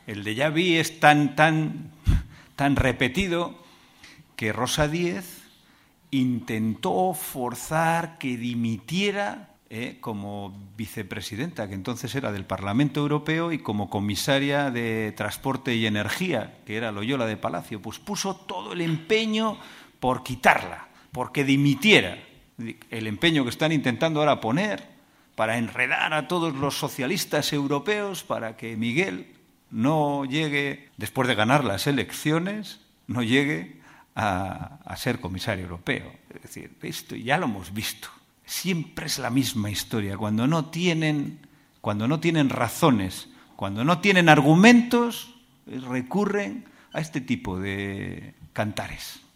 el déjà vu es tan repetido que Rosa Díez intentó forzar que dimitiera como vicepresidenta, que entonces era del Parlamento Europeo, y como comisaria de Transporte y Energía, que era Loyola de Palacio, pues puso todo el empeño por quitarla, porque dimitiera. El empeño que están intentando ahora poner para enredar a todos los socialistas europeos para que Miguel no llegue, después de ganar las elecciones, no llegue a ser comisario europeo. Es decir, esto ya lo hemos visto. Siempre es la misma historia. Cuando no tienen razones, cuando no tienen argumentos, recurren a este tipo de cantares.